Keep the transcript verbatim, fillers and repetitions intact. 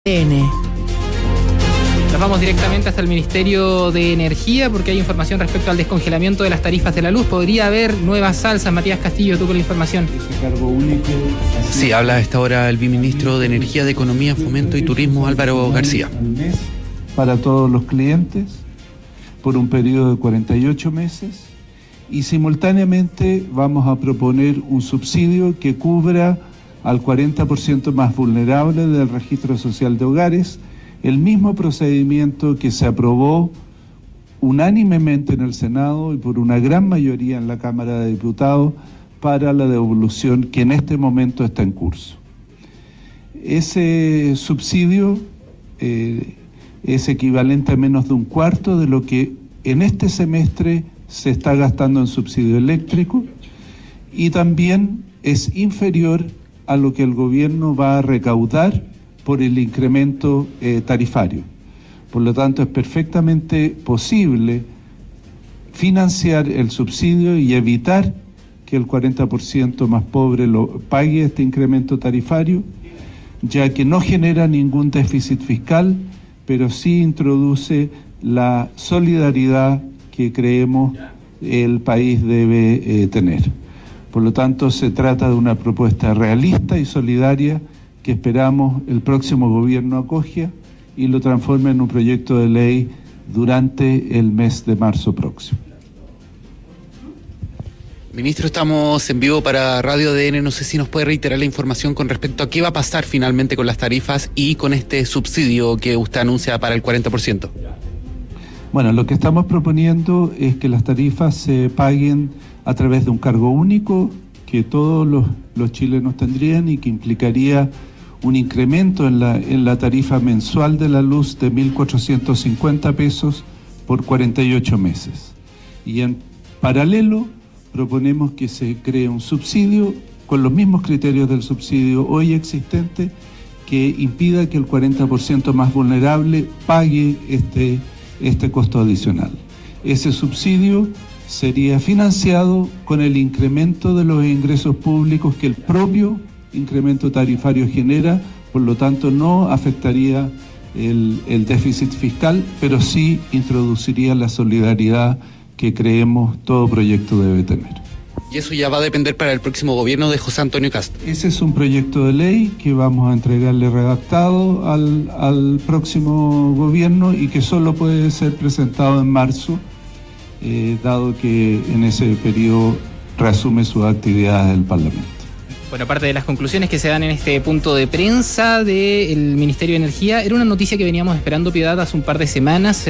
N. Nos vamos directamente hasta el Ministerio de Energía porque hay información respecto al descongelamiento de las tarifas de la luz. ¿Podría haber nuevas alzas? Matías Castillo, tú con la información. Ese cargo único. Sí, habla a esta hora el viceministro de Energía, de Economía, Fomento y Turismo, Álvaro García. Al mes para todos los clientes por un periodo de cuarenta y ocho meses y simultáneamente vamos a proponer un subsidio que cubra al cuarenta por ciento más vulnerable del registro social de hogares, el mismo procedimiento que se aprobó unánimemente en el Senado y por una gran mayoría en la Cámara de Diputados para la devolución que en este momento está en curso. Ese subsidio eh, es equivalente a menos de un cuarto de lo que en este semestre se está gastando en subsidio eléctrico y también es inferior a lo que el gobierno va a recaudar por el incremento eh, tarifario. Por lo tanto, es perfectamente posible financiar el subsidio y evitar que el cuarenta por ciento más pobre lo pague este incremento tarifario, ya que no genera ningún déficit fiscal, pero sí introduce la solidaridad que creemos el país debe eh, tener. Por lo tanto, se trata de una propuesta realista y solidaria que esperamos el próximo gobierno acoja y lo transforme en un proyecto de ley durante el mes de marzo próximo. Ministro, estamos en vivo para Radio A D N. No sé si nos puede reiterar la información con respecto a qué va a pasar finalmente con las tarifas y con este subsidio que usted anuncia para el cuarenta por ciento. Bueno, lo que estamos proponiendo es que las tarifas se paguen a través de un cargo único que todos los, los chilenos tendrían y que implicaría un incremento en la, en la tarifa mensual de la luz de mil cuatrocientos cincuenta pesos por cuarenta y ocho meses. Y en paralelo proponemos que se cree un subsidio con los mismos criterios del subsidio hoy existente que impida que el cuarenta por ciento más vulnerable pague este, este costo adicional. Ese subsidio sería financiado con el incremento de los ingresos públicos que el propio incremento tarifario genera, por lo tanto no afectaría el, el déficit fiscal, pero sí introduciría la solidaridad que creemos todo proyecto debe tener. ¿Y eso ya va a depender para el próximo gobierno de José Antonio Kast? Ese es un proyecto de ley que vamos a entregarle redactado al, al próximo gobierno y que solo puede ser presentado en marzo, eh, dado que en ese periodo reasume sus actividades del Parlamento. Bueno, parte de las conclusiones que se dan en este punto de prensa del Ministerio de Energía era una noticia que veníamos esperando, Piedad, hace un par de semanas.